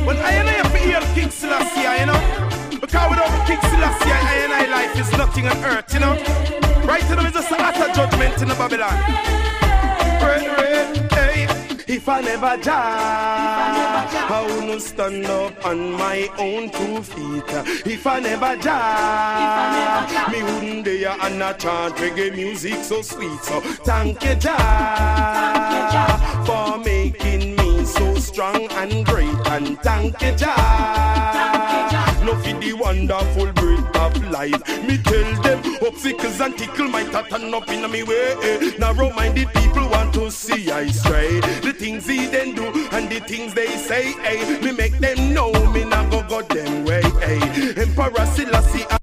But I ain't have to hear King Selassie, you know. Because without King Selassie, I life is nothing on earth, you know. Right now, it's just a utter judgment in the Babylon. Red, hey. If I never die, I wouldn't stand up on my own 2 feet. If I never die, me wouldn't dare and I chant reggae music so sweet. So thank you, Jah, for making me so strong and great. And thank you, Jah, no for the wonderful breath of life. Me tell them obstacles and tickle my turn up in me way. Narrow-minded people want to see I stray. The things he then do and the things they say, me make them know me not go them way. Emperor Selassie.